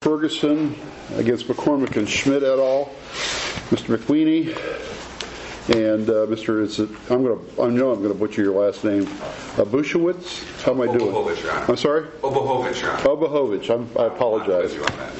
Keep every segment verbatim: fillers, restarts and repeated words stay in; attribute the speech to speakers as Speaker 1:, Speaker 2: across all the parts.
Speaker 1: Ferguson against McCormick and Schmidt et al. Mister McWeeny and uh, Mister Is it, I'm going to. I know I'm going to butcher your last name. Uh, Bushowitz. How am I doing?
Speaker 2: Obohovich, Your Honor.
Speaker 1: I'm sorry.
Speaker 2: Obohovich, Your Honor.
Speaker 1: Obohovich. I'm, I apologize.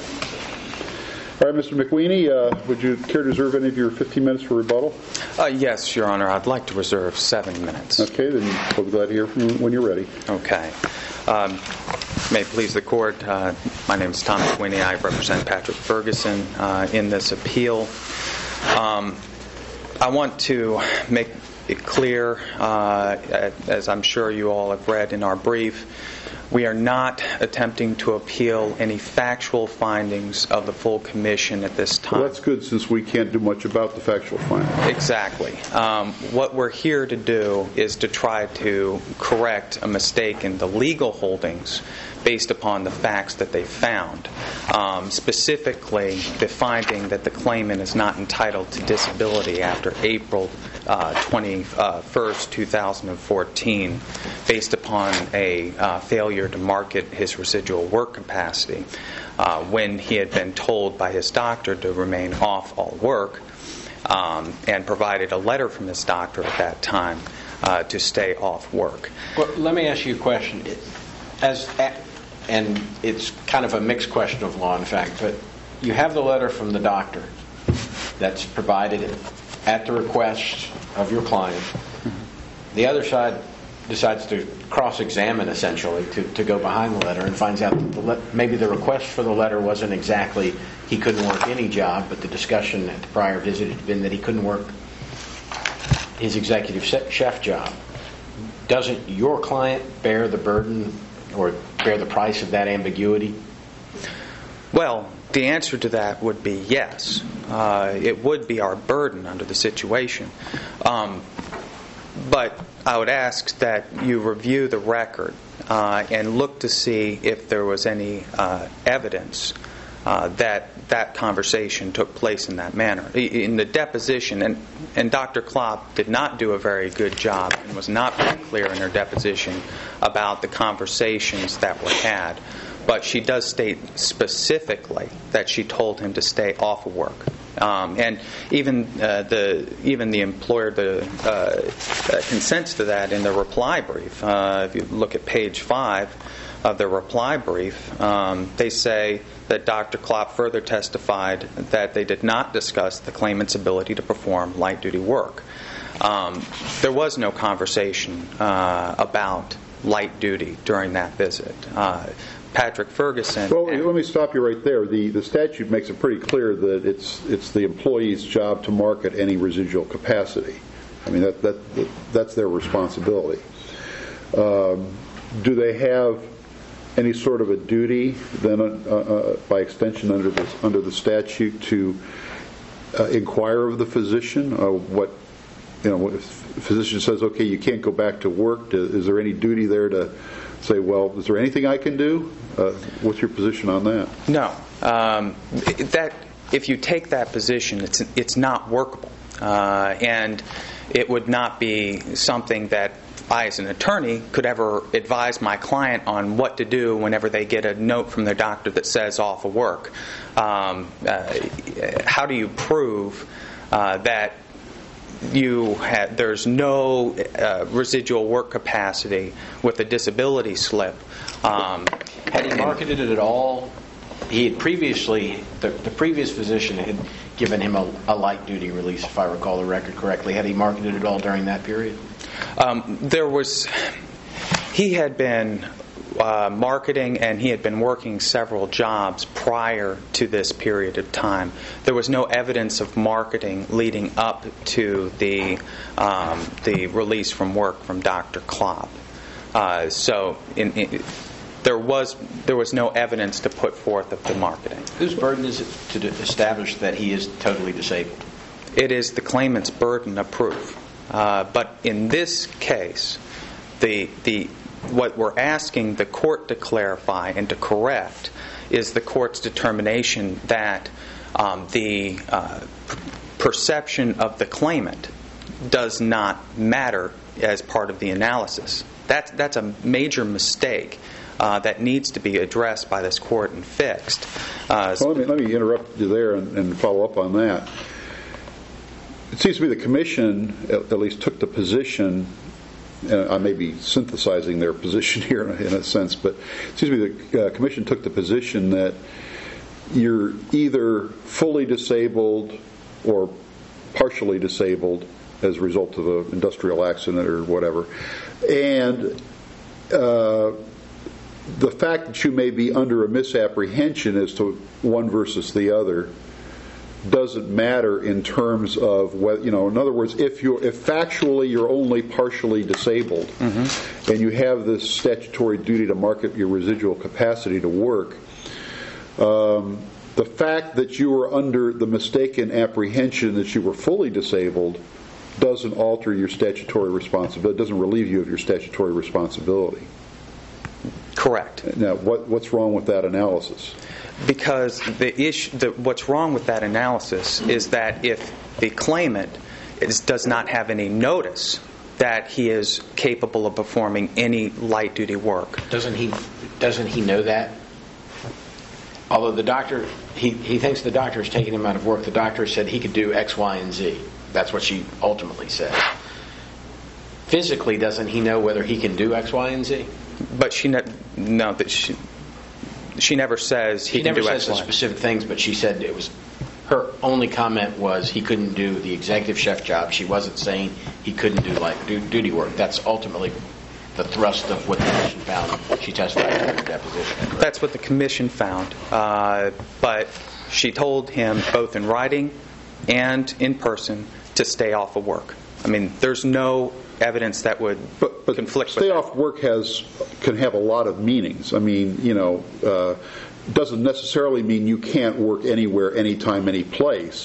Speaker 1: All right, Mister McWeeny, uh, would you care to reserve any of your fifteen minutes for rebuttal?
Speaker 3: Uh, yes, Your Honor. I'd like to reserve seven minutes.
Speaker 1: Okay, then we'll be glad to hear from you when you're ready.
Speaker 3: Okay. Um, may it please the Court, uh, my name is Tom McWeeny. I represent Patrick Ferguson uh, in this appeal. Um, I want to make it clear, uh, as I'm sure you all have read in our brief, we are not attempting to appeal any factual findings of the full commission at this time.
Speaker 1: Well, that's good, since we can't do much about the factual findings.
Speaker 3: Exactly. Um, what we're here to do is to try to correct a mistake in the legal holdings based upon the facts that they found. Um, specifically, the finding that the claimant is not entitled to disability after April uh, twenty-first, two thousand fourteen, based upon a uh, failure to market his residual work capacity uh, when he had been told by his doctor to remain off all work, um, and provided a letter from his doctor at that time uh, to stay off work.
Speaker 4: Well, let me ask you a question. As and it's kind of a mixed question of law, in fact, but you have the letter from the doctor that's provided at the request of your client. Mm-hmm. The other side decides to cross-examine, essentially, to, to go behind the letter and finds out that the le- maybe the request for the letter wasn't exactly he couldn't work any job, but the discussion at the prior visit had been that he couldn't work his executive chef job. Doesn't your client bear the burden or bear the price of that ambiguity?
Speaker 3: Well, the answer to that would be yes. Uh, it would be our burden under the situation. Um, but I would ask that you review the record uh, and look to see if there was any uh, evidence uh, that that conversation took place in that manner. In the deposition, and, and Doctor Klopp did not do a very good job and was not very clear in her deposition about the conversations that were had, but she does state specifically that she told him to stay off of work. Um, and even uh, the even the employer the, uh, uh, consents to that in the reply brief. Uh, if you look at page five of the reply brief, um, they say that Doctor Klopp further testified that they did not discuss the claimant's ability to perform light-duty work. Um, there was no conversation uh, about light duty during that visit. Uh, Patrick Ferguson.
Speaker 1: Well, let me stop you right there. The the statute makes it pretty clear that it's it's the employee's job to market any residual capacity. I mean that that, that that's their responsibility. Um, do they have any sort of a duty then, uh, uh, by extension under the under the statute, to uh, inquire of the physician uh, what you know? If the physician says, "Okay, you can't go back to work," to, is there any duty there to say, well, is there anything I can do? Uh, what's your position on that?
Speaker 3: No. Um, that if you take that position, it's it's not workable, uh, and it would not be something that I, as an attorney, could ever advise my client on what to do whenever they get a note from their doctor that says off of work. Um, uh, how do you prove uh, that you had, there's no uh, residual work capacity with a disability slip? Um,
Speaker 4: had he marketed it at all? He had previously, the, the previous physician had given him a, a light duty release, if I recall the record correctly. Had he marketed it all during that period?
Speaker 3: Um, there was, he had been uh, marketing and he had been working several jobs prior to this period of time. There was no evidence of marketing leading up to the um, the release from work from Doctor Klopp. Uh, so in, in, there was there was no evidence to put forth of the marketing.
Speaker 4: Whose burden is it to establish that he is totally disabled?
Speaker 3: It is the claimant's burden of proof. Uh, but in this case, the the what we're asking the court to clarify and to correct is the court's determination that um, the uh, perception of the claimant does not matter as part of the analysis. That's that's a major mistake uh, that needs to be addressed by this court and fixed. Uh,
Speaker 1: well, let me, let me interrupt you there and, and follow up on that. It seems to me the Commission at, at least took the position, and I may be synthesizing their position here in a, in a sense, but it seems to me the uh, Commission took the position that you're either fully disabled or partially disabled as a result of an industrial accident or whatever. And uh, the fact that you may be under a misapprehension as to one versus the other doesn't matter in terms of whether, you know, in other words, if you're if factually you're only partially disabled, mm-hmm. and you have this statutory duty to market your residual capacity to work, um, the fact that you were under the mistaken apprehension that you were fully disabled doesn't alter your statutory responsibility, doesn't relieve you of your statutory responsibility.
Speaker 3: Correct.
Speaker 1: Now, what, what's wrong with that analysis?
Speaker 3: Because the issue, the, what's wrong with that analysis is that if the claimant is, does not have any notice that he is capable of performing any light duty work,
Speaker 4: doesn't he? Doesn't he know that? Although the doctor, he, he thinks the doctor is taking him out of work. The doctor said he could do X, Y, and Z. That's what she ultimately said. Physically, doesn't he know whether he can do X, Y, and Z?
Speaker 3: But she ne- no, that she she never says he
Speaker 4: she
Speaker 3: can
Speaker 4: never
Speaker 3: do
Speaker 4: says
Speaker 3: X,
Speaker 4: the
Speaker 3: Y.
Speaker 4: specific things, but she said it was her only comment was he couldn't do the executive chef job. She wasn't saying he couldn't do light duty work. That's ultimately the thrust of what the commission found. She testified in her deposition.
Speaker 3: That's what the commission found. Uh, but she told him both in writing and in person to stay off of work. I mean, there's no evidence that would
Speaker 1: but, but
Speaker 3: conflict
Speaker 1: stay
Speaker 3: with
Speaker 1: off work has can have a lot of meanings. I mean, you know, uh, doesn't necessarily mean you can't work anywhere, anytime, any place.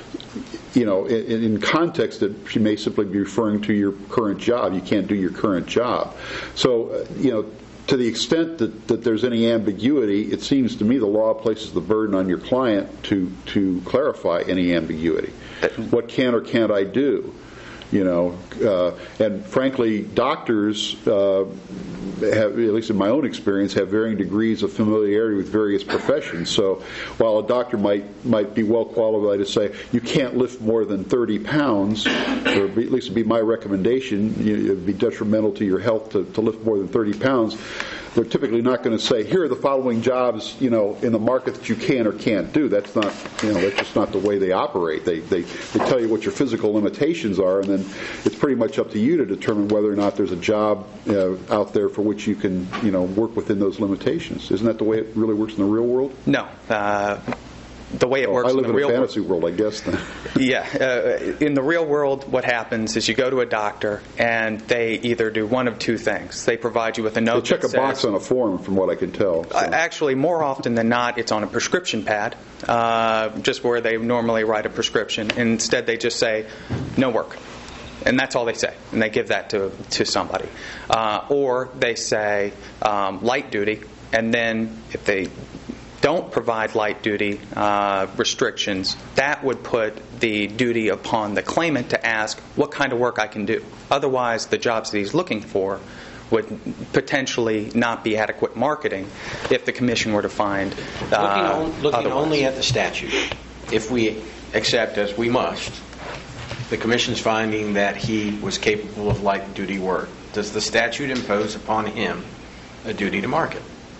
Speaker 1: You know, in, in context, that she may simply be referring to your current job. You can't do your current job. So, uh, you know, to the extent that, that there's any ambiguity, it seems to me the law places the burden on your client to to clarify any ambiguity. What can or can't I do? You know, uh, and frankly, doctors, uh, have, at least in my own experience, have varying degrees of familiarity with various professions. So, while a doctor might might be well qualified to say you can't lift more than thirty pounds, or be, at least it'd be my recommendation, you, it'd be detrimental to your health to, to lift more than thirty pounds. They're typically not going to say, here are the following jobs, you know, in the market that you can or can't do. That's not, you know, that's just not the way they operate. They, they, they tell you what your physical limitations are, and then it's pretty much up to you to determine whether or not there's a job uh, out there for which you can, you know, work within those limitations. Isn't that the way it really works in the real world?
Speaker 3: No. Uh, the way it
Speaker 1: well,
Speaker 3: works
Speaker 1: I live
Speaker 3: in the
Speaker 1: in
Speaker 3: real
Speaker 1: a fantasy world, world, I guess, then.
Speaker 3: Yeah. Uh, in the real world, what happens is you go to a doctor, and they either do one of two things. They provide you with a note
Speaker 1: They check
Speaker 3: that
Speaker 1: a
Speaker 3: says,
Speaker 1: box on a form, from what I can tell. So.
Speaker 3: Uh, actually, more often than not, it's on a prescription pad, uh, just where they normally write a prescription. Instead, they just say, no work. And that's all they say. And they give that to, to somebody. Uh, or they say um, light duty, and then if they don't provide light duty uh, restrictions, that would put the duty upon the claimant to ask what kind of work I can do. Otherwise, the jobs that he's looking for would potentially not be adequate marketing if the commission were to find uh,
Speaker 4: looking, on, looking only at the statute, if we accept, as we must, the commission's finding that he was capable of light duty work, does the statute impose upon him a duty to market?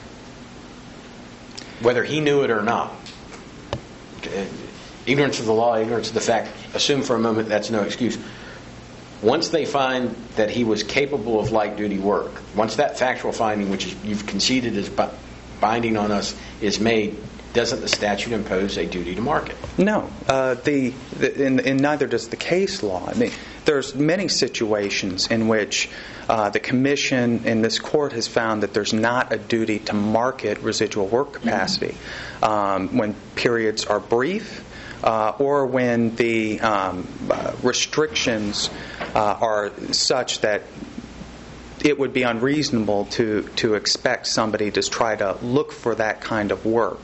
Speaker 4: Whether he knew it or not. Ignorance of the law, ignorance of the fact, assume for a moment that's no excuse. Once they find that he was capable of light duty work, once that factual finding, which is, you've conceded is binding on us, is made, doesn't the statute impose a duty to market?
Speaker 3: No. Uh, the, the in, in neither does the case law. I mean, there's many situations in which uh, the commission in this court has found that there's not a duty to market residual work capacity um, when periods are brief. Uh, or when the um, uh, restrictions uh, are such that it would be unreasonable to, to expect somebody to try to look for that kind of work.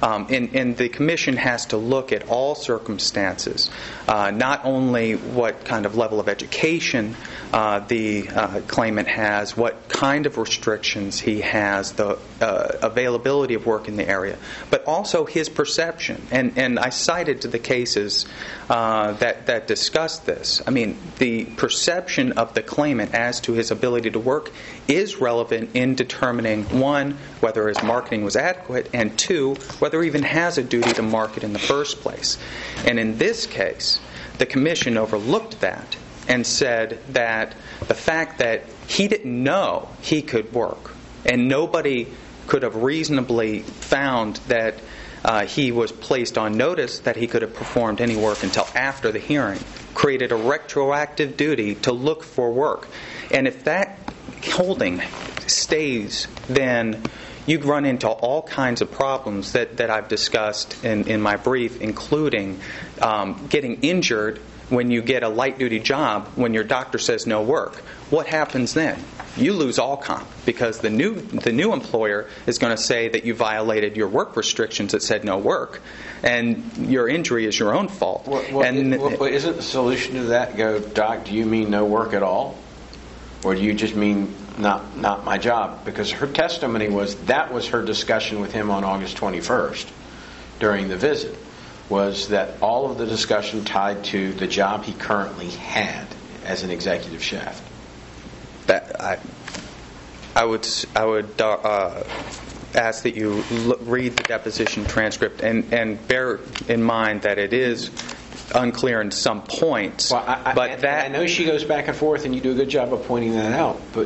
Speaker 3: Um, and, and the Commission has to look at all circumstances, uh, not only what kind of level of education uh, the uh, claimant has, what kind of restrictions he has, the uh, availability of work in the area, but also his perception. And, and I cited to the cases uh, that, that discuss this. I mean, the perception of the claimant as to his ability to work is relevant in determining, one, whether his marketing was adequate, and two, whether he even has a duty to market in the first place. And in this case, the Commission overlooked that and said that the fact that he didn't know he could work, and nobody could have reasonably found that uh, he was placed on notice that he could have performed any work until after the hearing, created a retroactive duty to look for work. And if that holding stays, then you'd run into all kinds of problems that, that I've discussed in, in my brief, including um, getting injured when you get a light-duty job when your doctor says no work. What happens then? You lose all comp, because the new the new employer is going to say that you violated your work restrictions that said no work, and your injury is your own fault.
Speaker 4: Well, well,
Speaker 3: and
Speaker 4: it, well, isn't the solution to that go, Doc, do you mean no work at all? Or do you just mean not not my job? Because her testimony was that was her discussion with him on August twenty-first during the visit, was that all of the discussion tied to the job he currently had as an executive chef.
Speaker 3: That I, I would I would uh, ask that you look, read the deposition transcript and, and bear in mind that it is unclear in some points.
Speaker 4: Well, I,
Speaker 3: but
Speaker 4: I,
Speaker 3: that
Speaker 4: I know she goes back and forth, and you do a good job of pointing that out. But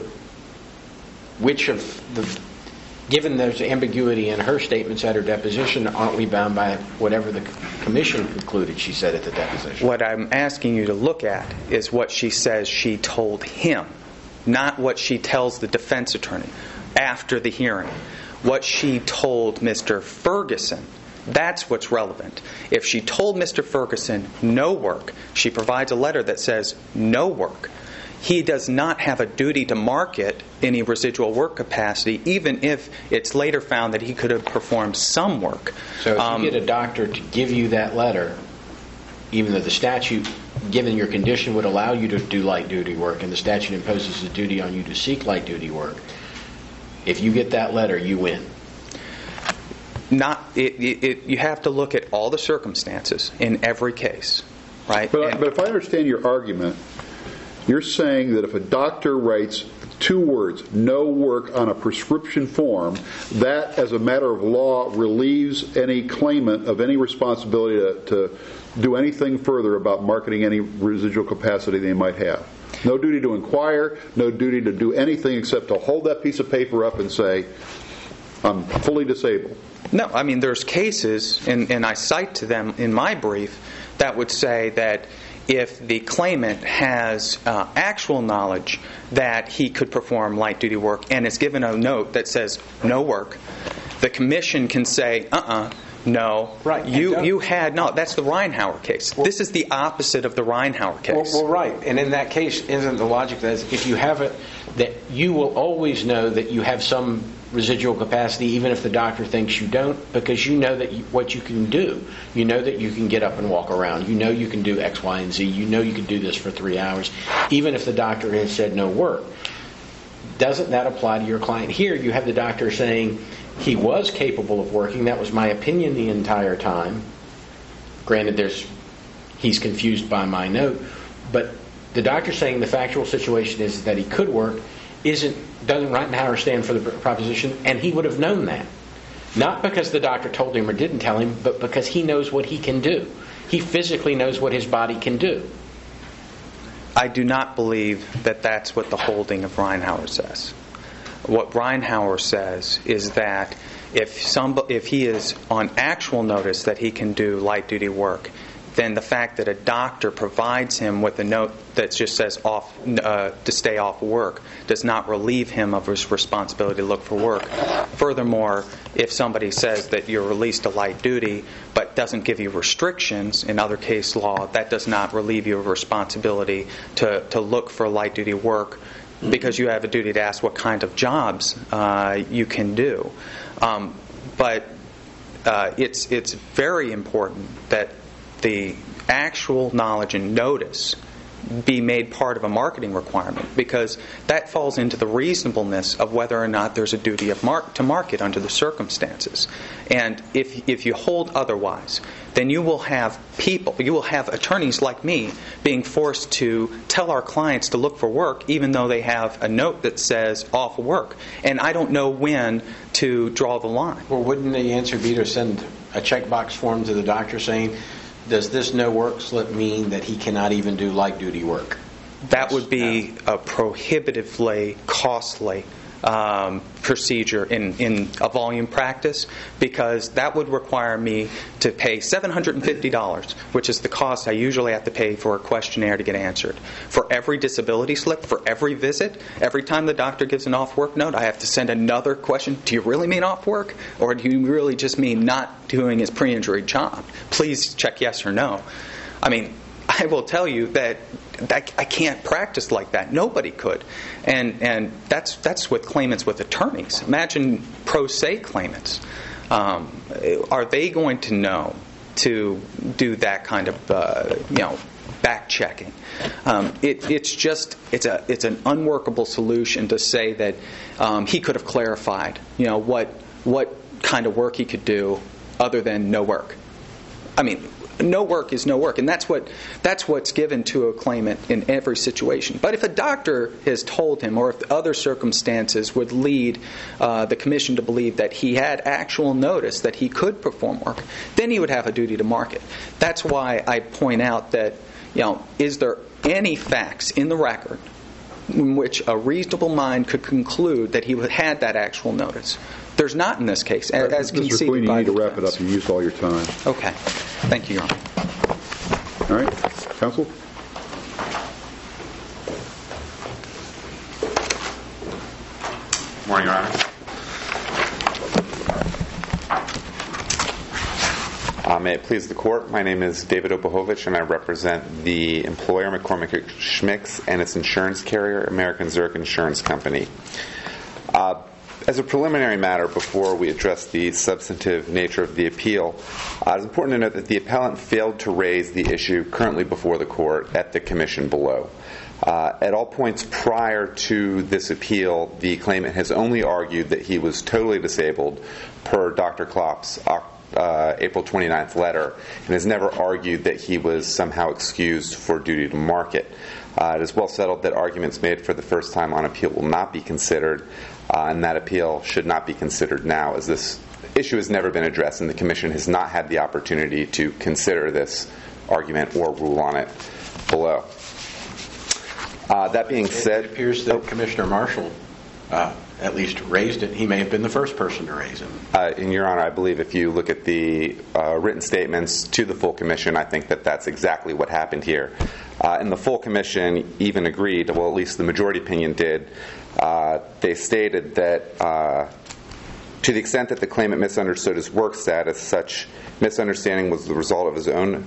Speaker 4: which of the, given there's ambiguity in her statements at her deposition, aren't we bound by whatever the Commission concluded she said at the deposition?
Speaker 3: What I'm asking you to look at is what she says she told him, not what she tells the defense attorney after the hearing. What she told Mister Ferguson, that's what's relevant. If she told Mister Ferguson no work, she provides a letter that says no work. He does not have a duty to market any residual work capacity, even if it's later found that he could have performed some work.
Speaker 4: So if
Speaker 3: um,
Speaker 4: you get a doctor to give you that letter, even though the statute, given your condition, would allow you to do light-duty work, and the statute imposes a duty on you to seek light-duty work, if you get that letter, you win.
Speaker 3: Not it, it, it, you have to look at all the circumstances in every case, right?
Speaker 1: But,
Speaker 3: and,
Speaker 1: but if I understand your argument, you're saying that if a doctor writes two words, no work, on a prescription form, that, as a matter of law, relieves any claimant of any responsibility to, to do anything further about marketing any residual capacity they might have. No duty to inquire, no duty to do anything except to hold that piece of paper up and say, I'm fully disabled.
Speaker 3: No, I mean, there's cases, and, and I cite to them in my brief, that would say that if the claimant has uh, actual knowledge that he could perform light-duty work and is given a note that says no work, the Commission can say, uh-uh, no,
Speaker 4: right.
Speaker 3: you you had, no, that's the Reinhauer case. Well, this is the opposite of the Reinhauer case.
Speaker 4: Well, well, right. And in that case, isn't the logic that if you have it, that you will always know that you have some residual capacity, even if the doctor thinks you don't, because you know that you, what you can do. You know that you can get up and walk around. You know you can do X, Y, and Z. You know you can do this for three hours, even if the doctor has said no work. Doesn't that apply to your client? Here, you have the doctor saying he was capable of working. That was my opinion the entire time. Granted, there's he's confused by my note, but the doctor saying the factual situation is that he could work isn't doesn't Reinhauer stand for the proposition, and he would have known that. Not because the doctor told him or didn't tell him, but because he knows what he can do. He physically knows what his body can do.
Speaker 3: I do not believe that that's what the holding of Reinhauer says. What Reinhauer says is that if some, if he is on actual notice that he can do light-duty work, then the fact that a doctor provides him with a note that just says off uh, to stay off work does not relieve him of his responsibility to look for work. Furthermore, if somebody says that you're released to light duty but doesn't give you restrictions in other case law, that does not relieve you of responsibility to, to look for light duty work, because you have a duty to ask what kind of jobs uh, you can do. Um, but uh, it's it's very important that the actual knowledge and notice be made part of a marketing requirement, because that falls into the reasonableness of whether or not there's a duty of mar- to market under the circumstances. And if if you hold otherwise, then you will have people, you will have attorneys like me being forced to tell our clients to look for work even though they have a note that says off work. And I don't know when to draw the line.
Speaker 4: Well, wouldn't the answer be to send a checkbox form to the doctor saying, does this no work slip mean that he cannot even do light duty work?
Speaker 3: That would be a prohibitively costly um, procedure in, in a volume practice, because that would require me to pay seven hundred fifty dollars, which is the cost I usually have to pay for a questionnaire to get answered. For every disability slip, for every visit, every time the doctor gives an off-work note, I have to send another question. Do you really mean off work? Or do you really just mean not doing his pre-injury job? Please check yes or no. I mean, I will tell you that that I can't practice like that. Nobody could, and and that's that's with claimants with attorneys. Imagine pro se claimants. Um, are they going to know to do that kind of uh, you know back checking? Um, it, it's just it's a it's an unworkable solution to say that um, he could have clarified you know what what kind of work he could do other than no work. I mean, no work is no work, and that's what that's what's given to a claimant in every situation. But if a doctor has told him, or if other circumstances would lead uh, the commission to believe that he had actual notice that he could perform work, then he would have a duty to market. That's why I point out that, you know, is there any facts in the record in which a reasonable mind could conclude that he had that actual notice? There's not in this case, as, as conceded
Speaker 1: Mister Queen, you
Speaker 3: by
Speaker 1: need to
Speaker 3: the
Speaker 1: wrap it
Speaker 3: defense.
Speaker 1: up. You used all your time.
Speaker 3: Okay. Thank you, Your Honor.
Speaker 1: All right. Counsel?
Speaker 2: Good morning, Your Honor. Uh, may it please the Court, my name is David Obohovich, and I represent the employer McCormick Schmicks and its insurance carrier, American Zurich Insurance Company. Uh, As a preliminary matter, before we address the substantive nature of the appeal, uh, it's important to note that the appellant failed to raise the issue currently before the court at the commission below. Uh, at all points prior to this appeal, the claimant has only argued that he was totally disabled per Doctor Klopp's uh, April twenty-ninth letter, and has never argued that he was somehow excused for duty to market. Uh, it is well settled that arguments made for the first time on appeal will not be considered, uh, and that appeal should not be considered now, as this issue has never been addressed, and the Commission has not had the opportunity to consider this argument or rule on it below. Uh, that being said,
Speaker 4: it appears that
Speaker 2: oh,
Speaker 4: Commissioner Marshall uh, at least raised it. He may have been the first person to raise it.
Speaker 2: Uh, in Your Honor, I believe if you look at the uh, written statements to the full Commission, I think that that's exactly what happened here. Uh, and the full Commission even agreed, well, at least the majority opinion did. Uh, they stated that uh, to the extent that the claimant misunderstood his work status, such misunderstanding was the result of his own.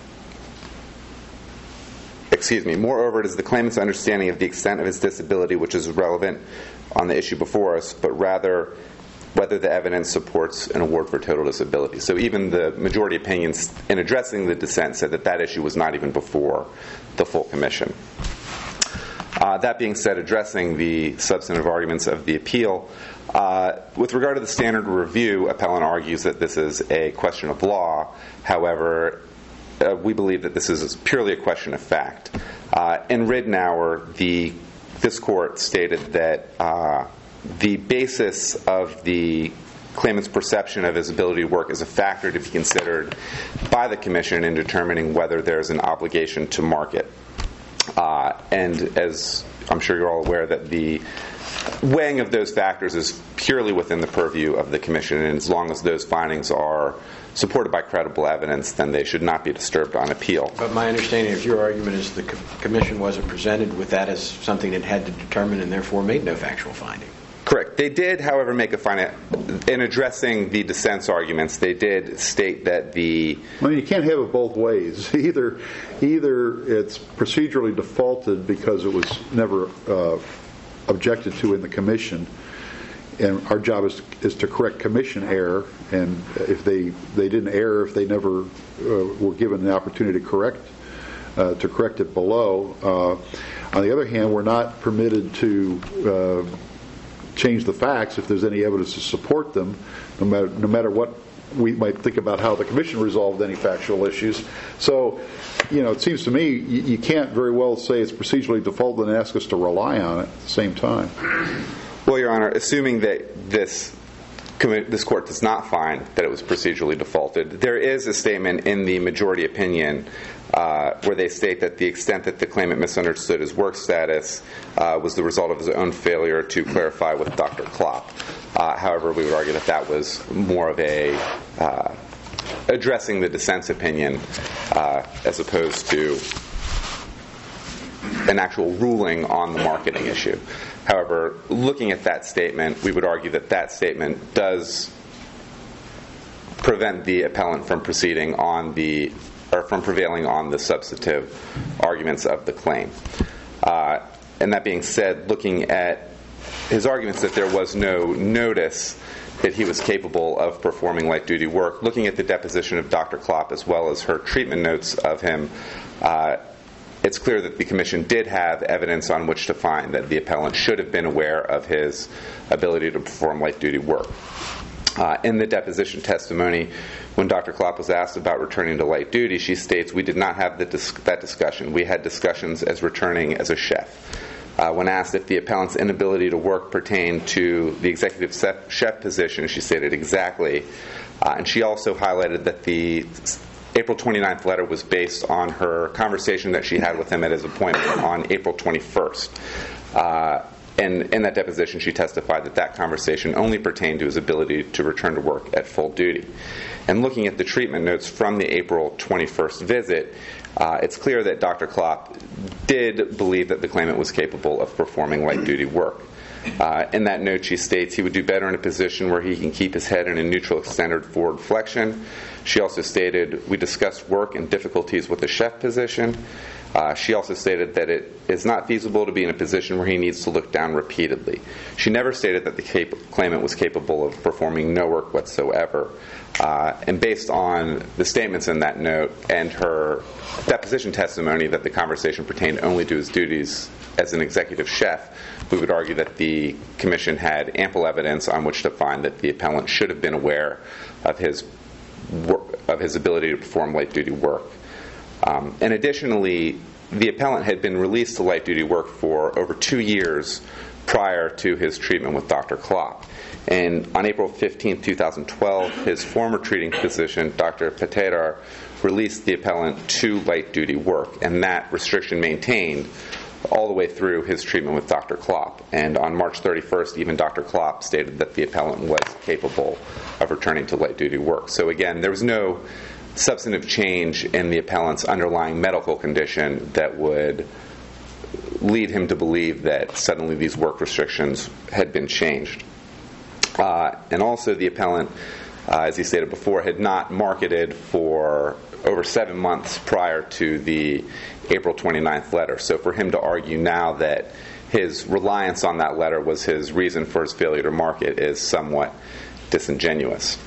Speaker 2: Excuse me. Moreover, it is the claimant's understanding of the extent of his disability which is relevant on the issue before us, but rather whether the evidence supports an award for total disability. So even the majority opinions in addressing the dissent said that that issue was not even before the full Commission. Uh, that being said, addressing the substantive arguments of the appeal, uh, with regard to the standard review, appellant argues that this is a question of law. However, uh, we believe that this is purely a question of fact. Uh, in Ridenour, the this court stated that uh, the basis of the claimant's perception of his ability to work is a factor to be considered by the Commission in determining whether there's an obligation to market. Uh, and as I'm sure you're all aware, that the weighing of those factors is purely within the purview of the Commission, and as long as those findings are supported by credible evidence, then they should not be disturbed on appeal.
Speaker 4: But my understanding of your argument is the co- Commission wasn't presented with that as something it had to determine and therefore made no factual finding.
Speaker 2: Correct. They did, however, make a finding. In addressing the dissent's arguments, they did state that the...
Speaker 1: I mean, you can't have it both ways. Either either it's procedurally defaulted because it was never uh, objected to in the Commission, and our job is, is to correct Commission error, and if they they didn't err, if they never uh, were given the opportunity to correct uh, to correct it below. Uh, on the other hand, we're not permitted to uh, change the facts if there's any evidence to support them, no matter no matter what we might think about how the commission resolved any factual issues. So, you know, it seems to me you, you can't very well say it's procedurally defaulted and ask us to rely on it at the same time.
Speaker 2: Well, Your Honor, assuming that this this court does not find that it was procedurally defaulted, there is a statement in the majority opinion uh, where they state that the extent that the claimant misunderstood his work status uh, was the result of his own failure to clarify with Doctor Klopp. Uh, however, we would argue that that was more of a uh, addressing the dissent's opinion uh, as opposed to an actual ruling on the marketing issue. However, looking at that statement, we would argue that that statement does prevent the appellant from proceeding on the or from prevailing on the substantive arguments of the claim. Uh, and that being said, looking at his arguments that there was no notice that he was capable of performing light-duty work, looking at the deposition of Doctor Klopp as well as her treatment notes of him, uh, it's clear that the Commission did have evidence on which to find that the appellant should have been aware of his ability to perform light-duty work. Uh, in the deposition testimony, when Doctor Klopp was asked about returning to light duty, she states, "We did not have the dis- that discussion. We had discussions as returning as a chef." Uh, when asked if the appellant's inability to work pertained to the executive chef position, she stated exactly. Uh, and she also highlighted that the April twenty-ninth letter was based on her conversation that she had with him at his appointment on April twenty-first. Uh, and in that deposition, she testified that that conversation only pertained to his ability to return to work at full duty. And looking at the treatment notes from the April twenty-first visit, uh, it's clear that Doctor Klopp did believe that the claimant was capable of performing light-duty work. Uh, in that note, she states he would do better in a position where he can keep his head in a neutral extended forward flexion. She also stated, "We discussed work and difficulties with the chef position." Uh, she also stated that it is not feasible to be in a position where he needs to look down repeatedly. She never stated that the cap- claimant was capable of performing no work whatsoever. Uh, and based on the statements in that note and her deposition testimony that the conversation pertained only to his duties as an executive chef, we would argue that the Commission had ample evidence on which to find that the appellant should have been aware of his work, of his ability to perform light-duty work. Um, and additionally, the appellant had been released to light-duty work for over two years prior to his treatment with Doctor Klopp. And on April fifteenth, twenty twelve, his former treating physician, Doctor Paterar, released the appellant to light-duty work, and that restriction maintained all the way through his treatment with Doctor Klopp. And on March thirty-first, even Doctor Klopp stated that the appellant was capable of returning to light-duty work. So again, there was no substantive change in the appellant's underlying medical condition that would lead him to believe that suddenly these work restrictions had been changed. Uh, and also the appellant, uh, as he stated before, had not marketed for over seven months prior to the April twenty-ninth letter. So for him to argue now that his reliance on that letter was his reason for his failure to market is somewhat disingenuous.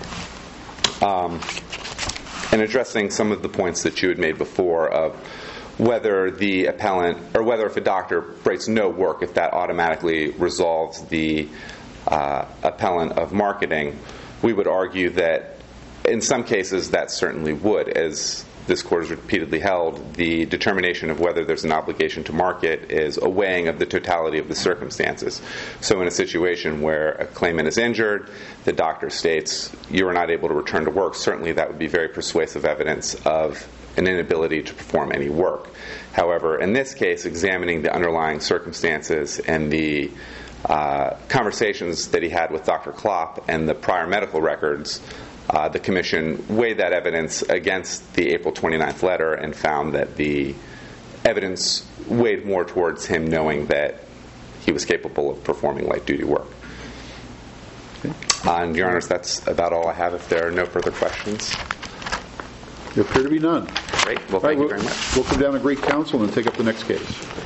Speaker 2: Um, and addressing some of the points that you had made before of whether the appellant, or whether if a doctor breaks no work, if that automatically resolves the uh, appellant of marketing, we would argue that in some cases that certainly would. As this court has repeatedly held, the determination of whether there's an obligation to market is a weighing of the totality of the circumstances. So in a situation where a claimant is injured, the doctor states you are not able to return to work, certainly that would be very persuasive evidence of an inability to perform any work. However, in this case, examining the underlying circumstances and the uh, conversations that he had with Doctor Klopp and the prior medical records, Uh, the Commission weighed that evidence against the April twenty-ninth letter and found that the evidence weighed more towards him knowing that he was capable of performing light-duty work. Okay. Uh, and, Your Honors, that's about all I have if there are no further questions.
Speaker 1: There appear to be none.
Speaker 2: Great. Well, thank
Speaker 1: right,
Speaker 2: you
Speaker 1: we'll,
Speaker 2: very much.
Speaker 1: We'll come down to Greek Council and take up the next case.